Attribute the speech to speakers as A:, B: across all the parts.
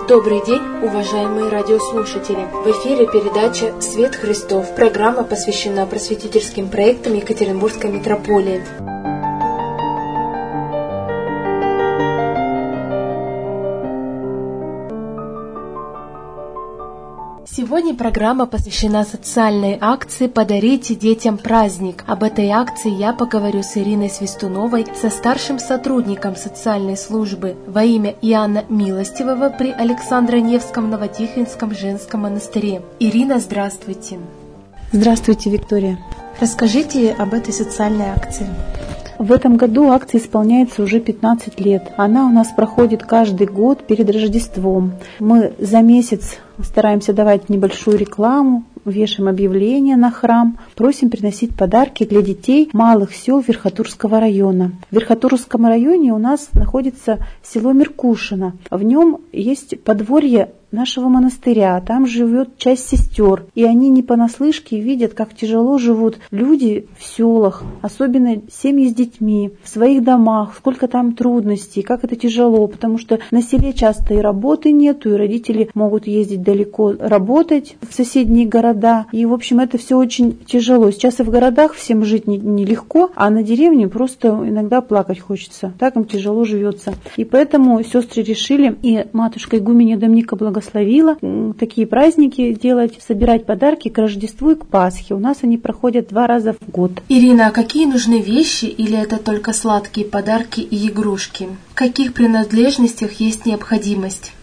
A: Добрый день, уважаемые радиослушатели! В эфире передача «Свет Христов». Программа посвящена просветительским проектам Екатеринбургской митрополии. Сегодня программа посвящена социальной акции «Подарите детям праздник». Об этой акции я поговорю с Ириной Свистуновой, со старшим сотрудником социальной службы во имя Иоанна Милостивого при Александро-Невском Новотихвинском женском монастыре. Ирина, здравствуйте.
B: Здравствуйте, Виктория.
A: Расскажите об этой социальной акции.
B: В этом году акция исполняется уже 15 лет. Она у нас проходит каждый год перед Рождеством. Мы за месяц стараемся давать небольшую рекламу, вешаем объявления на храм, просим приносить подарки для детей малых сел Верхотурского района. В Верхотурском районе у нас находится село Меркушино. В нем есть подворье нашего монастыря, там живет часть сестер, и они не понаслышке видят, как тяжело живут люди в селах, особенно семьи с детьми, в своих домах, сколько там трудностей, как это тяжело, потому что на селе часто и работы нету, и родители могут ездить далеко работать в соседние города, и, в общем, это все очень тяжело. Сейчас и в городах всем жить нелегко, а на деревне просто иногда плакать хочется, так им тяжело живется. И поэтому сестры решили, и матушка игуменья Домника благословила такие праздники делать, собирать подарки к Рождеству и к Пасхе. У нас они проходят 2 раза в год.
A: Ирина, а какие нужны вещи или это только сладкие подарки и игрушки? В каких принадлежностях есть необходимость?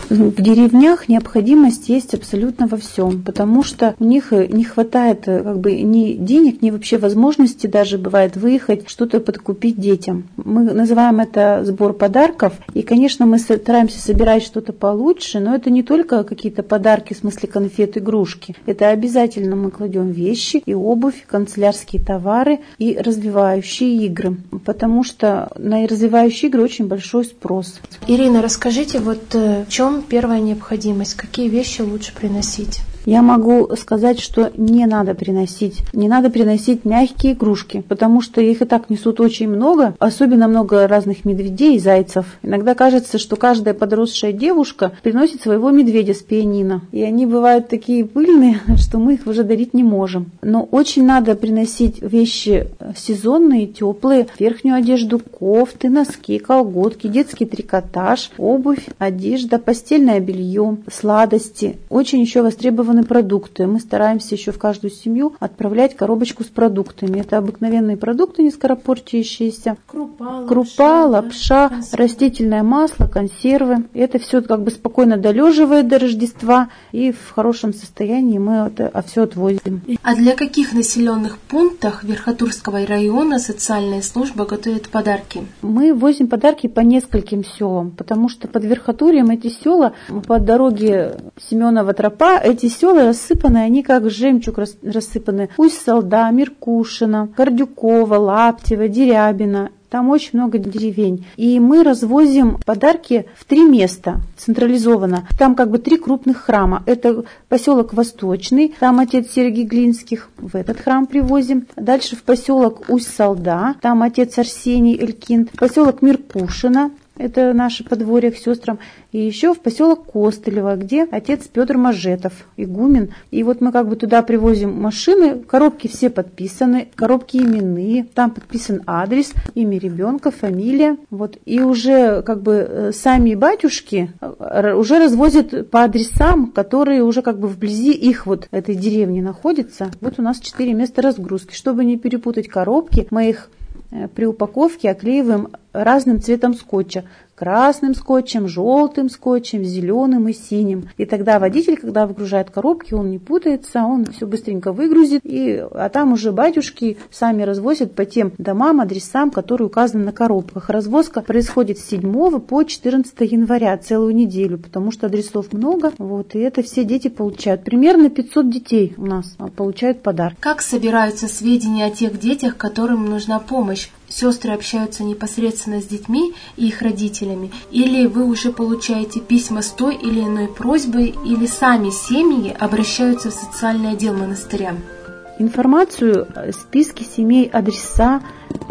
B: В деревнях необходимость есть абсолютно во всем, потому что у них не хватает ни денег, ни вообще возможности даже бывает выехать, что-то подкупить детям. Мы называем это сбор подарков, и, конечно, мы стараемся собирать что-то получше, но это не только какие-то подарки, в смысле конфет, игрушки. Это обязательно мы кладем вещи и обувь, канцелярские товары и развивающие игры, потому что на развивающие игры очень большой спрос.
A: Ирина, расскажите, в чем первая необходимость? Какие вещи лучше приносить?
B: Я могу сказать, что не надо приносить мягкие игрушки, потому что их и так несут очень много, особенно много разных медведей и зайцев. Иногда кажется, что каждая подросшая девушка приносит своего медведя с пианино, и они бывают такие пыльные, что мы их уже дарить не можем. Но очень надо приносить вещи сезонные, теплые, верхнюю одежду, кофты, носки, колготки, детский трикотаж, обувь, одежда, постельное белье, сладости. Очень еще востребованы продукты. Мы стараемся еще в каждую семью отправлять коробочку с продуктами. Это обыкновенные продукты, не скоропортящиеся. Крупа, лапша, растительное масло, консервы. Это все спокойно долеживает до Рождества, и в хорошем состоянии мы это все отвозим.
A: А для каких населенных пунктов Верхотурского района социальная служба готовит подарки?
B: Мы возим подарки по нескольким селам, потому что под Верхотурьем эти села, по дороге Семенова тропа, эти села рассыпаны, они как жемчуг рассыпаны. Усть-Салда, Меркушино, Кордюково, Лаптево, Дерябино. Там очень много деревень. И мы развозим подарки в 3 места централизованно. Там 3 крупных храма. Это поселок Восточный, там отец Сергий Глинских, в этот храм привозим. Дальше в поселок Усть-Салда, там отец Арсений Элькин. Поселок Меркушино, это наше подворье к сестрам. И еще в поселок Костылево, где отец Петр Мажетов, игумен. И мы туда привозим машины, коробки все подписаны, коробки именные, там подписан адрес, имя ребенка, фамилия. И уже сами батюшки уже развозят по адресам, которые уже вблизи их этой деревни находятся. У нас 4 места разгрузки. Чтобы не перепутать коробки, мы их при упаковке оклеиваем разным цветом скотча. Красным скотчем, желтым скотчем, зеленым и синим. И тогда водитель, когда выгружает коробки, он не путается, он все быстренько выгрузит, а там уже батюшки сами развозят по тем домам, адресам, которые указаны на коробках. Развозка происходит с 7 по 14 января, целую неделю, потому что адресов много, и это все дети получают. Примерно 500 детей у нас получают подарки.
A: Как собираются сведения о тех детях, которым нужна помощь? Сестры общаются непосредственно с детьми и их родителями, или вы уже получаете письма с той или иной просьбой, или сами семьи обращаются в социальный отдел монастыря?
B: Информацию, списки семей, адреса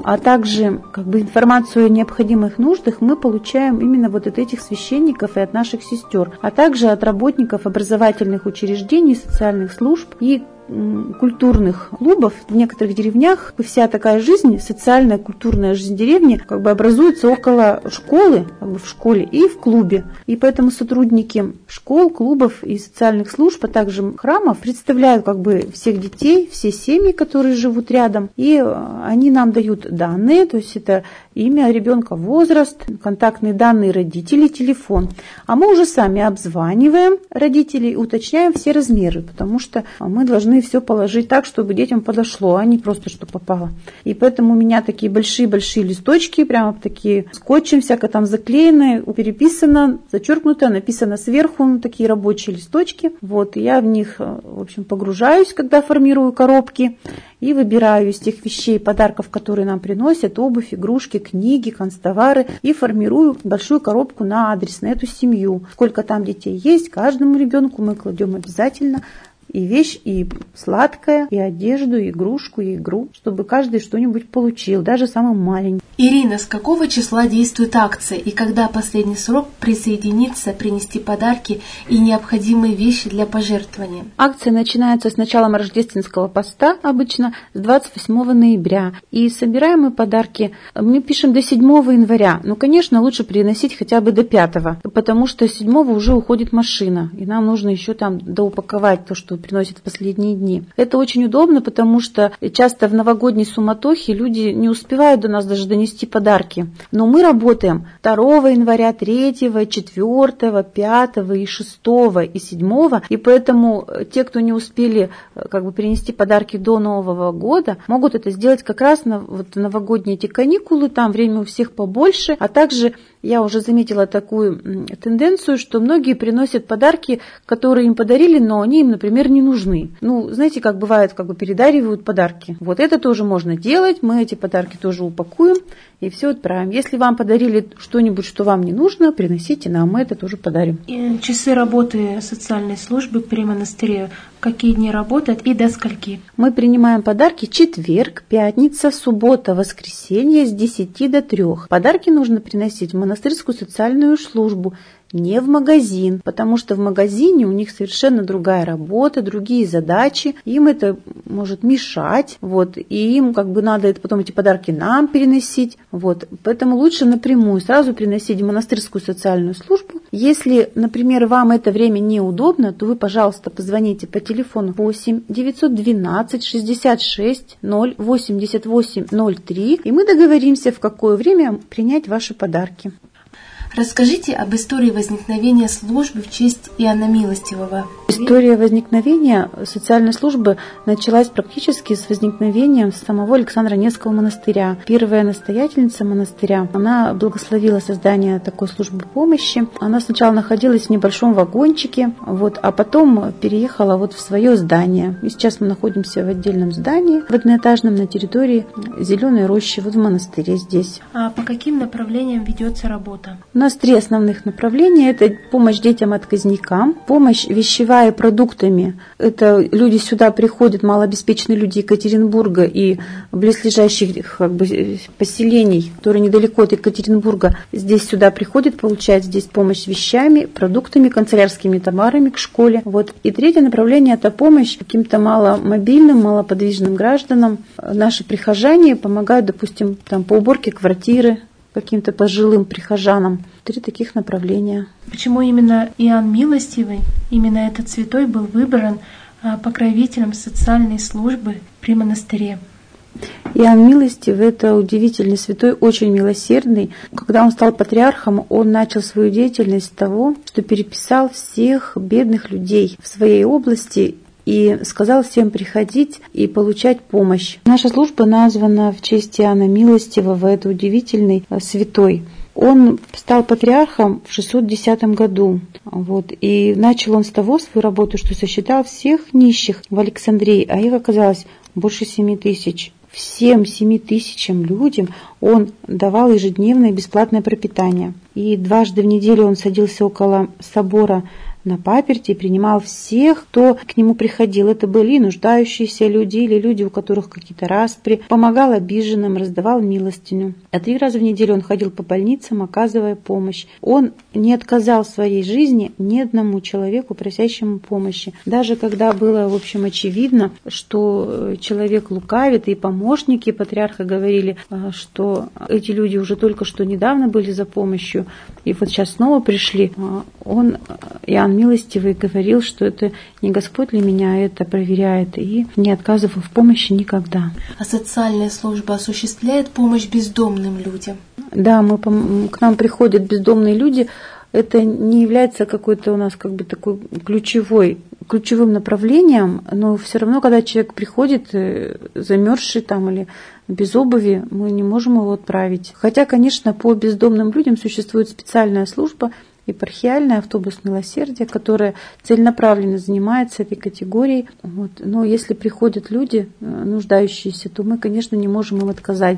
B: а также информацию о необходимых нуждах мы получаем именно вот от этих священников и от наших сестер, а также от работников образовательных учреждений, социальных служб и культурных клубов. В некоторых деревнях вся такая жизнь, социальная, культурная жизнь деревни образуется около школы, в школе и в клубе. И поэтому сотрудники школ, клубов и социальных служб, а также храмов представляют всех детей, все семьи, которые живут рядом. И они нам дают данные, то есть это имя ребенка, возраст, контактные данные родителей, телефон. А мы уже сами обзваниваем родителей, уточняем все размеры, потому что мы должны все положить так, чтобы детям подошло, а не просто что попало. И поэтому у меня такие большие-большие листочки, прямо такие скотчем, всяко там заклеенные, переписано, зачеркнуто, написано сверху, такие рабочие листочки. Вот, и я в них, в общем, погружаюсь, когда формирую коробки, и выбираю из тех вещей, подарков, которые нам приносят, обувь, игрушки, книги, канцтовары, и формирую большую коробку на адрес, на эту семью. Сколько там детей есть, каждому ребенку мы кладем обязательно и вещь, и сладкое, и одежду, и игрушку, и игру, чтобы каждый что-нибудь получил, даже самый маленький.
A: Ирина, с какого числа действует акция и когда последний срок присоединиться, принести подарки и необходимые вещи для пожертвования?
B: Акция начинается с начала рождественского поста, обычно с 28 ноября. И собираем мы подарки, мы пишем до 7 января. Но, конечно, лучше приносить хотя бы до 5, потому что 7 уже уходит машина, и нам нужно еще там доупаковать то, что приносят в последние дни. Это очень удобно, потому что часто в новогодней суматохе люди не успевают до нас даже донести подарки. Но мы работаем 2 января, 3, 4, 5 и 6 и 7. И поэтому те, кто не успели принести подарки до Нового года, могут это сделать как раз на новогодние эти каникулы, там время у всех побольше, а также я уже заметила такую тенденцию, что многие приносят подарки, которые им подарили, но они им, например, не нужны. Знаете, как бывает, передаривают подарки. Вот это тоже можно делать, мы эти подарки тоже упакуем и все отправим. Если вам подарили что-нибудь, что вам не нужно, приносите нам, мы это тоже подарим.
A: И часы работы социальной службы при монастыре, какие дни работают и до скольки?
B: Мы принимаем подарки четверг, пятница, суббота, воскресенье с 10 до 3. Подарки нужно приносить в монастырскую социальную службу, не в магазин, потому что в магазине у них совершенно другая работа, другие задачи, им это может мешать, и им надо это потом эти подарки нам переносить, поэтому лучше напрямую сразу приносить в монастырскую социальную службу. Если, например, вам это время неудобно, то вы, пожалуйста, позвоните по телефону 8 912 66 0 88 03, и мы договоримся, в какое время принять ваши подарки.
A: Расскажите об истории возникновения службы в честь Иоанна Милостивого.
B: История возникновения социальной службы началась практически с возникновением самого Александра Невского монастыря. Первая настоятельница монастыря, она благословила создание такой службы помощи. Она сначала находилась в небольшом вагончике, а потом переехала в свое здание. И сейчас мы находимся в отдельном здании, в одноэтажном, на территории Зеленой рощи, в монастыре здесь.
A: А по каким направлениям ведется работа?
B: У нас 3 основных направления. Это помощь детям-отказникам, помощь вещевая и продуктами. Это люди сюда приходят, малообеспеченные люди Екатеринбурга и близлежащих поселений, которые недалеко от Екатеринбурга, здесь сюда приходят, получают здесь помощь вещами, продуктами, канцелярскими товарами к школе. И 3 направление – это помощь каким-то маломобильным, малоподвижным гражданам. Наши прихожане помогают, допустим, по уборке квартиры каким-то пожилым прихожанам. 3 таких направления.
A: Почему именно Иоанн Милостивый, именно этот святой был выбран покровителем социальной службы при монастыре?
B: Иоанн Милостивый – это удивительный святой, очень милосердный. Когда он стал патриархом, он начал свою деятельность с того, что переписал всех бедных людей в своей области и сказал всем приходить и получать помощь. Наша служба названа в честь Иоанна Милостивого, это удивительный святой. Он стал патриархом в 610 году. И начал он с того свою работу, что сосчитал всех нищих в Александрии, а их оказалось больше 7 тысяч. Всем 7 тысячам людям он давал ежедневное бесплатное пропитание. И 2 раза в неделю он садился около собора на паперти и принимал всех, кто к нему приходил. Это были и нуждающиеся люди, или люди, у которых какие-то распри. Помогал обиженным, раздавал милостыню. А 3 раза в неделю он ходил по больницам, оказывая помощь. Он не отказал в своей жизни ни одному человеку, просящему помощи. Даже когда было, в общем, очевидно, что человек лукавит, и помощники патриарха говорили, что эти люди уже только что недавно были за помощью, и вот сейчас снова пришли, он, Иоанн Милостивый, говорил, что это не Господь ли меня это проверяет, и не отказывал в помощи никогда.
A: А социальная служба осуществляет помощь бездомным людям?
B: Да, к нам приходят бездомные люди. Это не является какой-то у нас как бы такой ключевым направлением, но все равно, когда человек приходит замерзший там или без обуви, мы не можем его отправить. Хотя, конечно, по бездомным людям существует специальная служба, епархиальный автобус милосердия, которая целенаправленно занимается этой категорией. Вот. Но если приходят люди, нуждающиеся, то мы, конечно, не можем им отказать.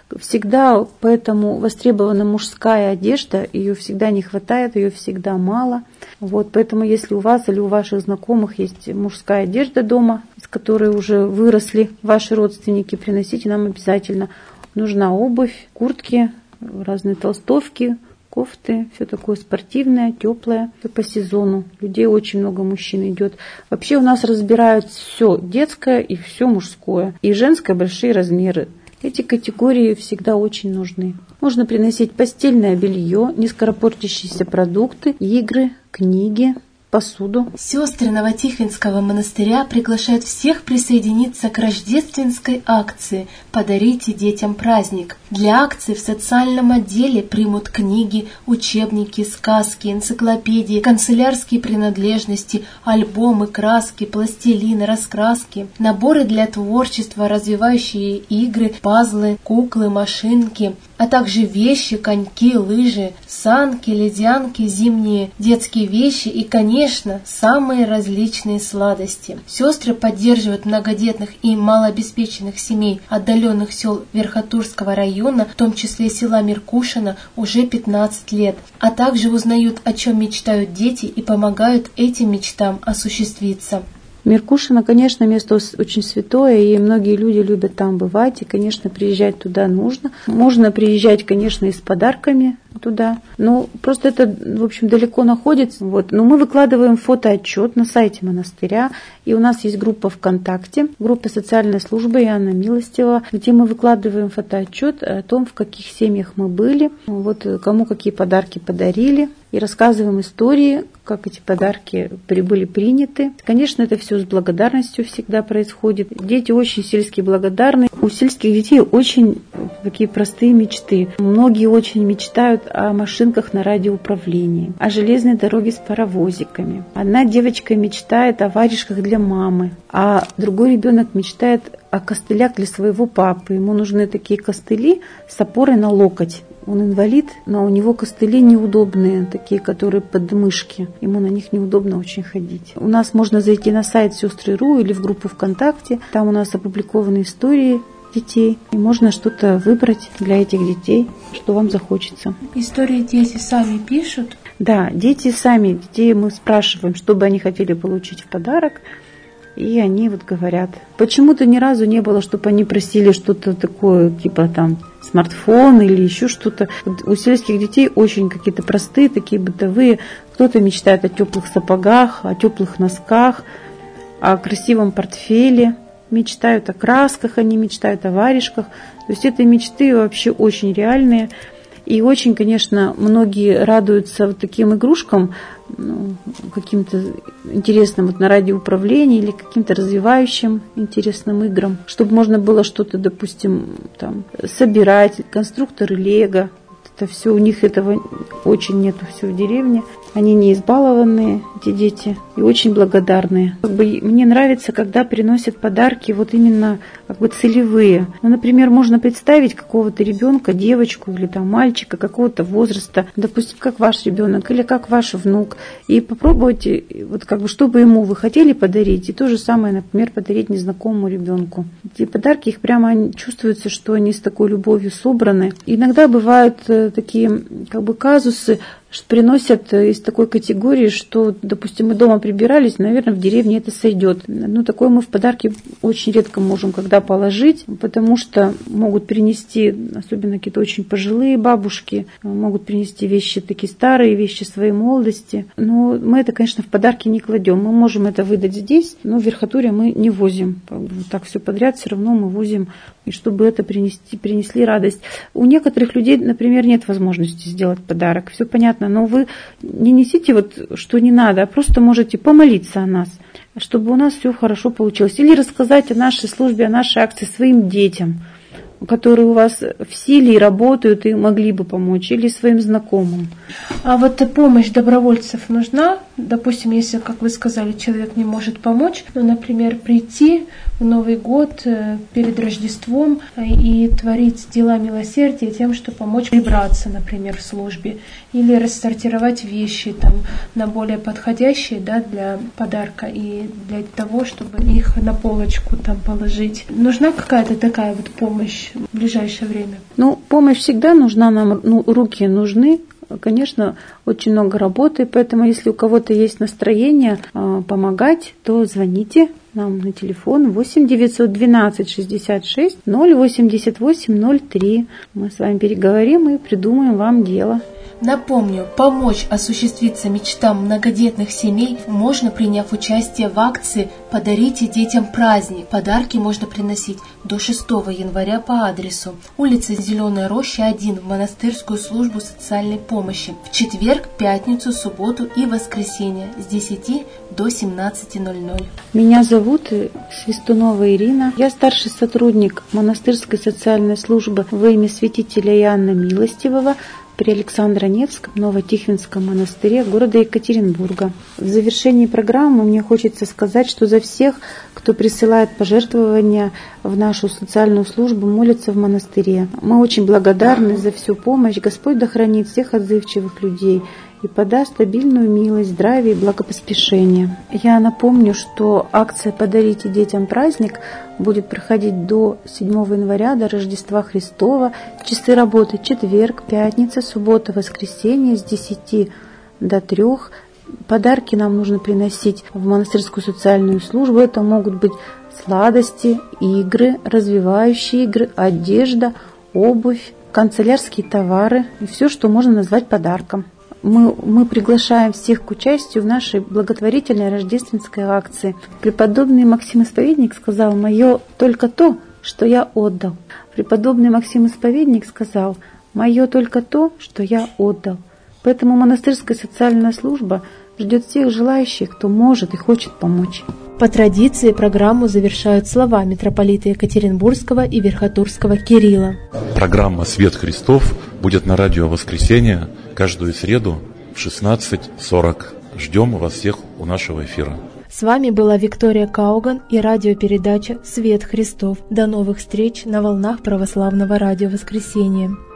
B: Всегда поэтому востребована мужская одежда, ее всегда не хватает, ее всегда мало. Вот. Поэтому если у вас или у ваших знакомых есть мужская одежда дома, из которой уже выросли ваши родственники, приносите нам обязательно. Нужна обувь, куртки, разные толстовки, кофты, все такое спортивное, теплое, все по сезону. Людей очень много, мужчин идет. Вообще у нас разбирают все детское и все мужское. И женское большие размеры. Эти категории всегда очень нужны. Можно приносить постельное белье, нескоропортящиеся продукты, игры, книги, посуду.
A: Сестры Новотихвинского монастыря приглашают всех присоединиться к рождественской акции «Подарите детям праздник». Для акции в социальном отделе примут книги, учебники, сказки, энциклопедии, канцелярские принадлежности, альбомы, краски, пластилины, раскраски, наборы для творчества, развивающие игры, пазлы, куклы, машинки, а также вещи, коньки, лыжи, санки, ледянки, зимние детские вещи и, конечно, самые различные сладости. Сестры поддерживают многодетных и малообеспеченных семей отдаленных сел Верхотурского района, в том числе села Меркушино, уже 15 лет, а также узнают, о чем мечтают дети, и помогают этим мечтам осуществиться.
B: Меркушино, конечно, место очень святое, и многие люди любят там бывать, и, конечно, приезжать туда нужно. Можно приезжать, конечно, и с подарками туда, но просто это, в общем, далеко находится. Вот. Но мы выкладываем фотоотчет на сайте монастыря, и у нас есть группа ВКонтакте, группа социальной службы Иоанна Милостивого, где мы выкладываем фотоотчет о том, в каких семьях мы были, вот, кому какие подарки подарили, и рассказываем истории, как эти подарки были приняты. Конечно, это все с благодарностью всегда происходит. Дети очень сельски благодарны. У сельских детей очень такие простые мечты. Многие очень мечтают о машинках на радиоуправлении, о железной дороге с паровозиками. Одна девочка мечтает о варежках для мамы, а другой ребенок мечтает о костылях для своего папы. Ему нужны такие костыли с опорой на локоть. Он инвалид, но у него костыли неудобные, такие, которые под мышки. Ему на них неудобно очень ходить. У нас можно зайти на сайт Сестры.ру или в группу ВКонтакте. Там у нас опубликованы истории детей. И можно что-то выбрать для этих детей, что вам захочется.
A: Истории дети сами пишут?
B: Да, дети сами. Детей мы спрашиваем, что бы они хотели получить в подарок. И они вот говорят. Почему-то ни разу не было, чтобы они просили что-то такое, типа там смартфон или еще что-то. У сельских детей очень какие-то простые, такие бытовые. Кто-то мечтает о теплых сапогах, о теплых носках, о красивом портфеле. Мечтают о красках, они мечтают о варежках. То есть это мечты вообще очень реальные. И очень, конечно, многие радуются вот таким игрушкам, каким-то интересным вот на радиоуправлении или каким-то развивающим интересным играм, чтобы можно было что-то, допустим, там, собирать, конструкторы Лего. Это все, у них этого очень нету, все в деревне. Они не избалованные, эти дети, и очень благодарные. Мне нравится, когда приносят подарки вот именно целевые. Ну, например, можно представить какого-то ребенка, девочку или там мальчика какого-то возраста, допустим, как ваш ребенок или как ваш внук, и попробуйте, вот чтобы ему вы хотели подарить, и то же самое, например, подарить незнакомому ребенку. Эти подарки, их прямо чувствуется, что они с такой любовью собраны. Иногда бывают такие казусы, приносят из такой категории, что, допустим, мы дома прибирались, наверное, в деревне это сойдет. Такое мы в подарки очень редко можем когда положить, потому что могут принести, особенно какие-то очень пожилые бабушки, могут принести вещи такие старые, вещи своей молодости. Но мы это, конечно, в подарки не кладем. Мы можем это выдать здесь, но в верхотуре мы не возим. Вот так все подряд все равно мы возим, и чтобы это принесли радость. У некоторых людей, например, нет возможности сделать подарок. Все понятно, но вы не несите что не надо, а просто можете помолиться о нас, чтобы у нас все хорошо получилось. Или рассказать о нашей службе, о нашей акции своим детям, которые у вас в силе и работают и могли бы помочь, или своим знакомым.
A: А помощь добровольцев нужна? Допустим, если, как вы сказали, человек не может помочь, например, прийти в Новый год перед Рождеством и творить дела милосердия тем, что помочь прибраться, например, в службе, или рассортировать вещи на более подходящие для подарка и для того, чтобы их на полочку положить. Нужна какая-то такая помощь в ближайшее время?
B: Помощь всегда нужна нам, руки нужны. Конечно, очень много работы, поэтому если у кого-то есть настроение помогать, то звоните нам на телефон 8 912 66 088 03. Мы с вами переговорим и придумаем вам дело.
A: Напомню, помочь осуществиться мечтам многодетных семей можно, приняв участие в акции «Подарите детям праздник». Подарки можно приносить до 6 января по адресу улица Зеленая Роща, 1, в монастырскую службу социальной помощи в четверг, пятницу, субботу и воскресенье с 10 до 17:00.
B: Меня зовут Свистунова Ирина. Я старший сотрудник монастырской социальной службы во имя святителя Иоанна Милостивого при Александро-Невском Новотихвинском монастыре города Екатеринбурга. В завершении программы мне хочется сказать, что за всех, кто присылает пожертвования в нашу социальную службу, молятся в монастыре. Мы очень благодарны за всю помощь. Господь да хранит всех отзывчивых людей и подаст обильную милость, здравие и благопоспешение. Я напомню, что акция «Подарите детям праздник» будет проходить до 7 января, до Рождества Христова. Часы работы четверг, пятница, суббота, воскресенье с 10 до 3. Подарки нам нужно приносить в монастырскую социальную службу. Это могут быть сладости, игры, развивающие игры, одежда, обувь, канцелярские товары и все, что можно назвать подарком. Мы приглашаем всех к участию в нашей благотворительной рождественской акции. Преподобный Максим Исповедник сказал: «Мое только то, что я отдал». Преподобный Максим Исповедник сказал: «Мое только то, что я отдал». Поэтому монастырская социальная служба ждет всех желающих, кто может и хочет помочь.
A: По традиции программу завершают слова митрополита Екатеринбургского и Верхотурского Кирилла.
C: Программа «Свет Христов» будет на радио «Воскресенье» каждую среду в 16:40. Ждем вас всех у нашего эфира.
A: С вами была Виктория Кауган и радиопередача «Свет Христов». До новых встреч на волнах православного радио «Воскресенье».